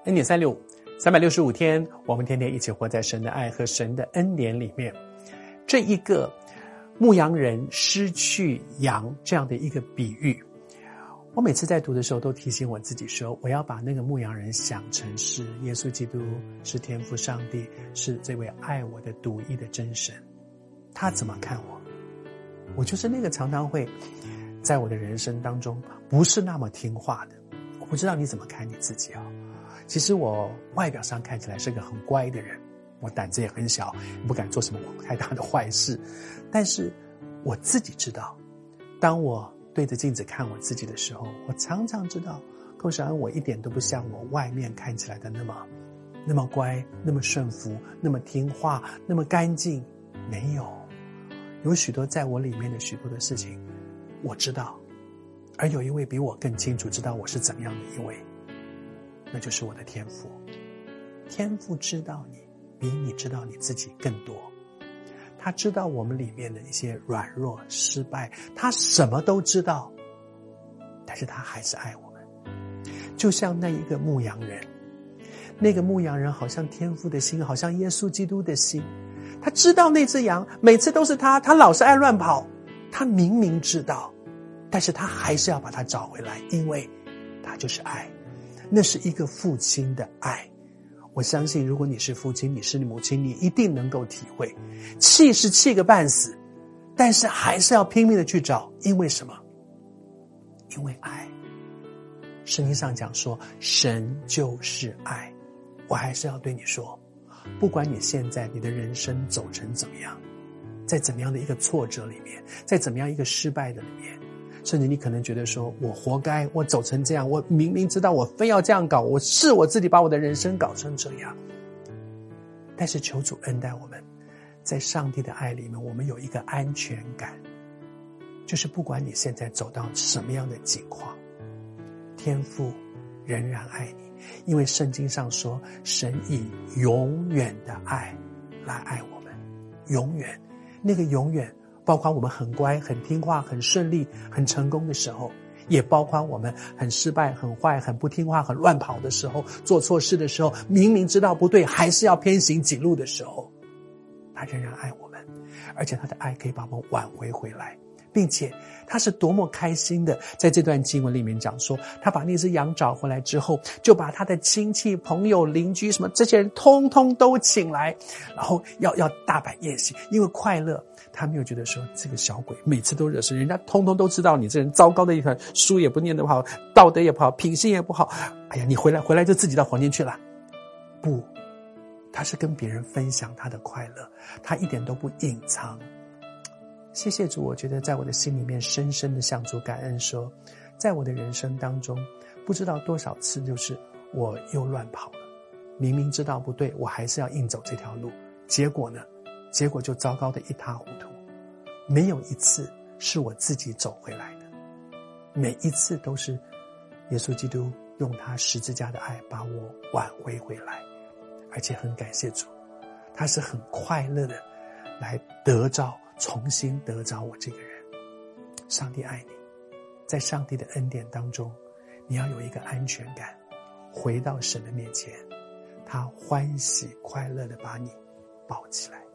恩典365 365天，我们天天一起活在神的爱和神的恩典里面。这一个牧羊人失去羊这样的一个比喻，我每次在读的时候都提醒我自己说，我要把那个牧羊人想成是耶稣基督，是天父上帝，是这位爱我的独一的真神。他怎么看我？我就是那个常常会在我的人生当中不是那么听话的。我不知道你怎么看你自己啊？其实我外表上看起来是个很乖的人，我胆子也很小，不敢做什么太大的坏事。但是我自己知道，当我对着镜子看我自己的时候，我常常知道寇小安我一点都不像我外面看起来的那么乖，那么顺服，那么听话，那么干净。没有许多在我里面的许多的事情我知道，而有一位比我更清楚知道我是怎么样的一位，那就是我的天父。天父知道你比你知道你自己更多，他知道我们里面的一些软弱失败，他什么都知道，但是他还是爱我们。就像那一个牧羊人，那个牧羊人好像天父的心，好像耶稣基督的心，他知道那只羊每次都是他老是爱乱跑，他明明知道，但是他还是要把它找回来，因为他就是爱。那是一个父亲的爱。我相信如果你是父亲，你是母亲，你一定能够体会，气是气个半死，但是还是要拼命的去找。因为什么？因为爱。圣经上讲说神就是爱。我还是要对你说，不管你现在你的人生走成怎么样，在怎么样的一个挫折里面，在怎么样一个失败的里面，甚至你可能觉得说我活该，我走成这样，我明明知道我非要这样搞，我自己把我的人生搞成这样。但是求主恩待我们，在上帝的爱里面，我们有一个安全感，就是不管你现在走到什么样的境况，天父仍然爱你。因为圣经上说神以永远的爱来爱我们。永远，那个永远包括我们很乖很听话很顺利很成功的时候，也包括我们很失败很坏很不听话很乱跑的时候，做错事的时候，明明知道不对还是要偏行己路的时候，他仍然爱我们，而且他的爱可以把我们挽回来，并且他是多么开心的。在这段经文里面讲说，他把那只羊找回来之后，就把他的亲戚朋友邻居什么这些人通通都请来，然后要大摆宴席，因为快乐。他没有觉得说这个小鬼每次都惹事，人家通通都知道你这人糟糕的一团，书也不念得不好，道德也不好，品性也不好，哎呀，你回来就自己到房间去了。不，他是跟别人分享他的快乐，他一点都不隐藏。谢谢主，我觉得在我的心里面深深的向主感恩说，在我的人生当中不知道多少次就是我又乱跑了，明明知道不对，我还是要硬走这条路，结果呢？结果就糟糕的一塌糊涂。没有一次是我自己走回来的，每一次都是耶稣基督用他十字架的爱把我挽回来。而且很感谢主，他是很快乐的来重新得着我这个人。上帝爱你，在上帝的恩典当中，你要有一个安全感，回到神的面前，他欢喜快乐的把你抱起来。